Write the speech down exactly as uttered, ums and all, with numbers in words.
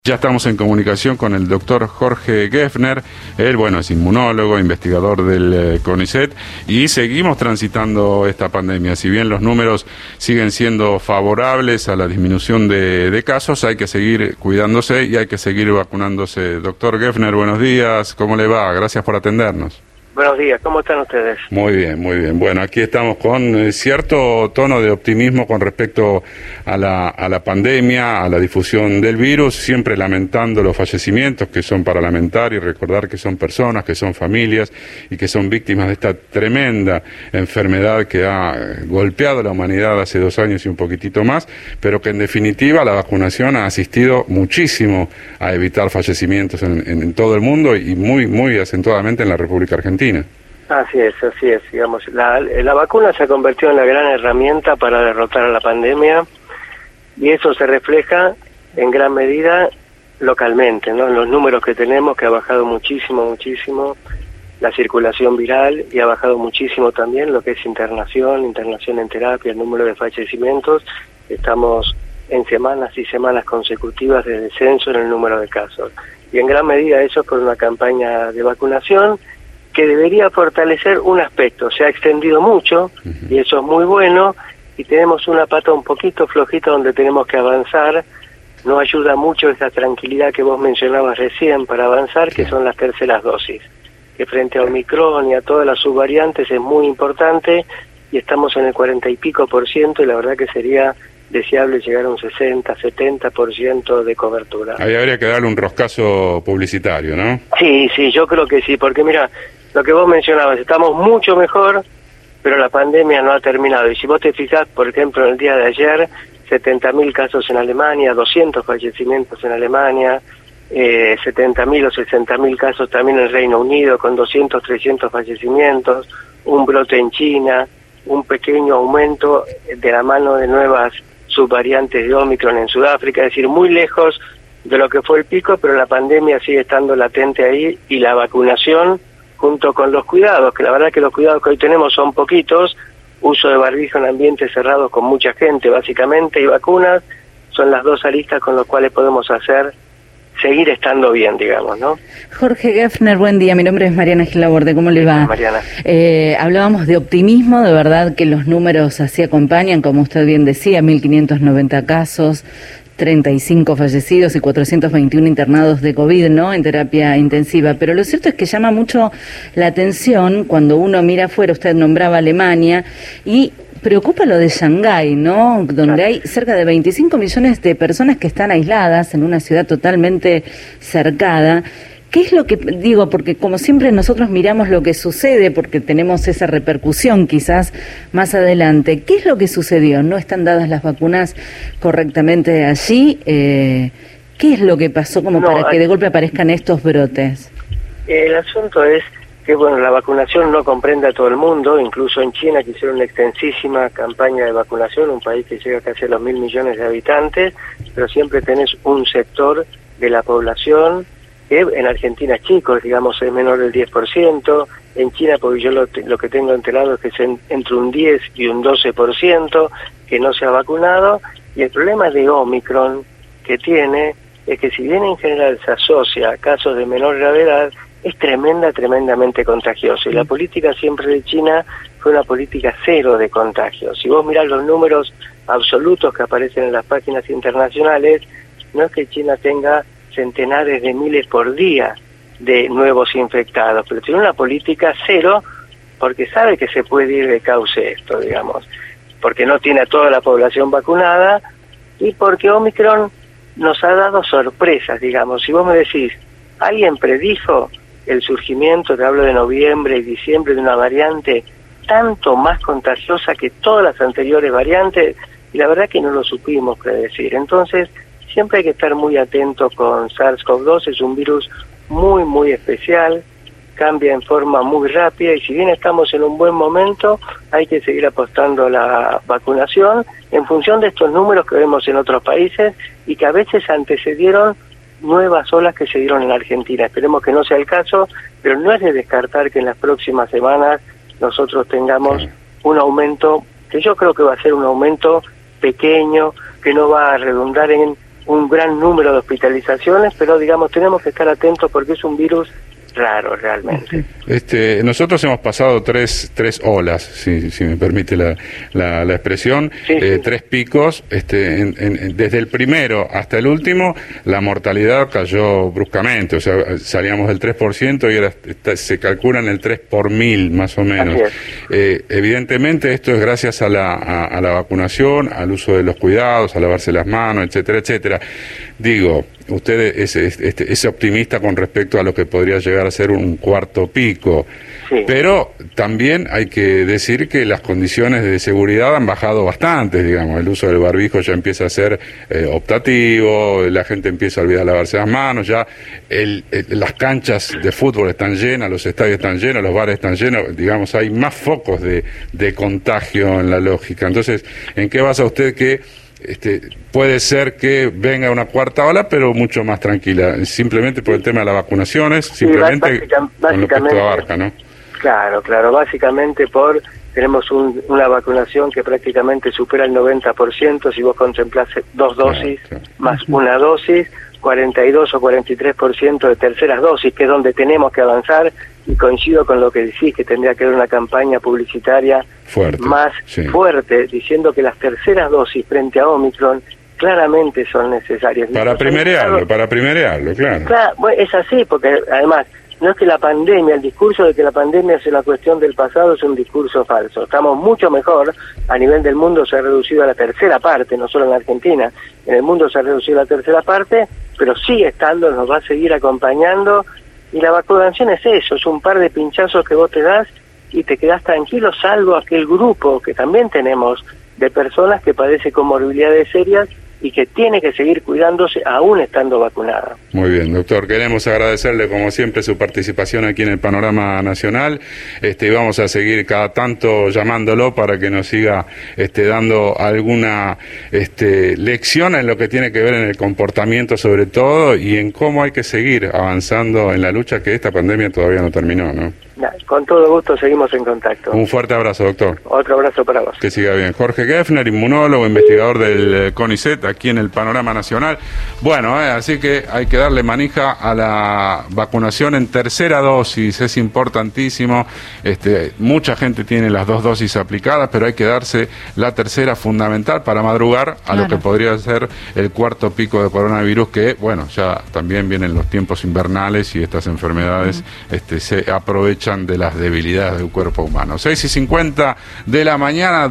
Ya estamos en comunicación con el doctor Jorge Geffner. Él, bueno, es inmunólogo, investigador del eh, CONICET, y seguimos transitando esta pandemia. Si bien los números siguen siendo favorables a la disminución de, de casos, hay que seguir cuidándose y hay que seguir vacunándose. Doctor Geffner, buenos días. ¿Cómo le va? Gracias por atendernos. Buenos días, ¿cómo están ustedes? Muy bien, muy bien. Bueno, aquí estamos con eh, cierto tono de optimismo con respecto a la, a la pandemia, a la difusión del virus, siempre lamentando los fallecimientos, que son para lamentar y recordar que son personas, que son familias y que son víctimas de esta tremenda enfermedad que ha golpeado a la humanidad hace dos años y un poquitito más, pero que en definitiva la vacunación ha asistido muchísimo a evitar fallecimientos en, en, en todo el mundo y muy, muy acentuadamente en la República Argentina. Así es, así es, digamos, la, la vacuna se ha convertido en la gran herramienta para derrotar a la pandemia y eso se refleja en gran medida localmente, ¿no? En los números que tenemos, que ha bajado muchísimo, muchísimo la circulación viral y ha bajado muchísimo también lo que es internación, internación en terapia, el número de fallecimientos. Estamos en semanas y semanas consecutivas de descenso en el número de casos y en gran medida eso es por una campaña de vacunación que debería fortalecer un aspecto. Se ha extendido mucho y eso es muy bueno y tenemos una pata un poquito flojita donde tenemos que avanzar. No ayuda mucho esa tranquilidad que vos mencionabas recién para avanzar, que son las terceras dosis, que frente a Omicron y a todas las subvariantes es muy importante y estamos en el cuarenta y pico por ciento y la verdad que sería deseable llegar a un sesenta, setenta por ciento de cobertura. Ahí habría que darle un roscazo publicitario, ¿no? Sí, sí, yo creo que sí, porque mira, lo que vos mencionabas, estamos mucho mejor, pero la pandemia no ha terminado. Y si vos te fijás, por ejemplo, en el día de ayer, setenta mil casos en Alemania, doscientos fallecimientos en Alemania, eh, setenta mil o sesenta mil casos también en el Reino Unido, con doscientos, trescientos fallecimientos, un brote en China, un pequeño aumento de la mano de nuevas subvariantes de Omicron en Sudáfrica, es decir, muy lejos de lo que fue el pico, pero la pandemia sigue estando latente ahí y la vacunación junto con los cuidados, que la verdad que los cuidados que hoy tenemos son poquitos, uso de barbijo en ambientes cerrados con mucha gente básicamente y vacunas, son las dos aristas con las cuales podemos hacer seguir estando bien, digamos, ¿no? Jorge Geffner, buen día, mi nombre es Mariana Gilaborde, ¿cómo le va? Mariana. Eh, hablábamos de optimismo, de verdad que los números así acompañan, como usted bien decía, mil quinientos noventa casos, treinta y cinco fallecidos y cuatrocientos veintiuno internados de COVID, ¿no?, en terapia intensiva. Pero lo cierto es que llama mucho la atención cuando uno mira afuera, usted nombraba Alemania, y preocupa lo de Shanghái, ¿no?, donde hay cerca de veinticinco millones de personas que están aisladas en una ciudad totalmente cercada. ¿Qué es lo que digo? Porque como siempre nosotros miramos lo que sucede porque tenemos esa repercusión quizás más adelante. ¿Qué es lo que sucedió? ¿No están dadas las vacunas correctamente allí? Eh, ¿Qué es lo que pasó como no, para que de golpe aparezcan estos brotes? El asunto es que, bueno, la vacunación no comprende a todo el mundo. Incluso en China que hicieron una extensísima campaña de vacunación, un país que llega casi a los mil millones de habitantes, pero siempre tenés un sector de la población que en Argentina es chico, digamos, es menor del diez por ciento, en China, porque yo lo, lo que tengo enterado es que es en, entre un diez y un doce por ciento que no se ha vacunado, y el problema de Omicron que tiene es que si bien en general se asocia a casos de menor gravedad, es tremenda, tremendamente contagioso, y la política siempre de China fue una política cero de contagios. Si vos mirás los números absolutos que aparecen en las páginas internacionales, no es que China tenga centenares de miles por día de nuevos infectados, pero tiene una política cero porque sabe que se puede ir de cauce esto, digamos, porque no tiene a toda la población vacunada y porque Omicron nos ha dado sorpresas, digamos. Si vos me decís, ¿alguien predijo el surgimiento, te hablo de noviembre y diciembre, de una variante tanto más contagiosa que todas las anteriores variantes? Y la verdad que no lo supimos predecir. Entonces, siempre hay que estar muy atento con SARS CoV dos, es un virus muy, muy especial, cambia en forma muy rápida y si bien estamos en un buen momento, hay que seguir apostando a la vacunación en función de estos números que vemos en otros países y que a veces antecedieron nuevas olas que se dieron en Argentina. Esperemos que no sea el caso, pero no es de descartar que en las próximas semanas nosotros tengamos un aumento, que yo creo que va a ser un aumento pequeño, que no va a redundar en un gran número de hospitalizaciones, pero digamos, tenemos que estar atentos porque es un virus raro realmente. Este, nosotros hemos pasado tres, tres olas, si, si me permite la, la, la expresión, sí, eh, sí. tres picos, este, en, en, desde el primero hasta el último, la mortalidad cayó bruscamente, o sea, salíamos del tres por ciento y ahora está, se calcula en el tres por mil, más o menos. Eh, evidentemente esto es gracias a la, a, a la vacunación, al uso de los cuidados, a lavarse las manos, etcétera, etcétera. Digo, usted es, es, es, es optimista con respecto a lo que podría llegar a ser un cuarto pico, sí. Pero también hay que decir que las condiciones de seguridad han bajado bastante, digamos, el uso del barbijo ya empieza a ser eh, optativo, la gente empieza a olvidar lavarse las manos, ya el, el, las canchas de fútbol están llenas, los estadios están llenos, los bares están llenos, digamos, hay más focos de, de contagio en la lógica. Entonces, ¿en qué basa usted que Este, puede ser que venga una cuarta ola, pero mucho más tranquila, simplemente por el tema de las vacunaciones, simplemente sí, con lo que esto abarca, ¿no? Claro, claro, básicamente por tenemos un, una vacunación que prácticamente supera el noventa por ciento, si vos contemplás dos dosis claro, claro. más una dosis, cuarenta y dos o cuarenta y tres por ciento de terceras dosis, que es donde tenemos que avanzar, y coincido con lo que decís, que tendría que haber una campaña publicitaria fuerte, más sí. fuerte, diciendo que las terceras dosis frente a Omicron claramente son necesarias. Para primerearlo, para primerearlo, claro. Claro, bueno, es así, porque además, no es que la pandemia, el discurso de que la pandemia es una cuestión del pasado es un discurso falso. Estamos mucho mejor, a nivel del mundo se ha reducido a la tercera parte, no solo en la Argentina, en el mundo se ha reducido a la tercera parte, pero sigue estando, nos va a seguir acompañando, y la vacunación es eso, es un par de pinchazos que vos te das y te quedás tranquilo, salvo aquel grupo que también tenemos de personas que padecen comorbilidades serias y que tiene que seguir cuidándose aún estando vacunada. Muy bien, doctor, queremos agradecerle como siempre su participación aquí en el Panorama Nacional, este, y vamos a seguir cada tanto llamándolo para que nos siga este, dando alguna este, lección en lo que tiene que ver en el comportamiento sobre todo y en cómo hay que seguir avanzando en la lucha, que esta pandemia todavía no terminó, ¿no? Con todo gusto seguimos en contacto. Un fuerte abrazo, doctor. Otro abrazo para vos. Que siga bien. Jorge Geffner, inmunólogo, investigador del CONICET, aquí en el Panorama Nacional. Bueno, eh, así que hay que darle manija a la vacunación en tercera dosis, es importantísimo. Este, mucha gente tiene las dos dosis aplicadas, pero hay que darse la tercera fundamental para madrugar a claro. lo que podría ser el cuarto pico de coronavirus, que, bueno, ya también vienen los tiempos invernales y estas enfermedades uh-huh. este, se aprovechan de las debilidades del cuerpo humano. seis y cincuenta de la mañana.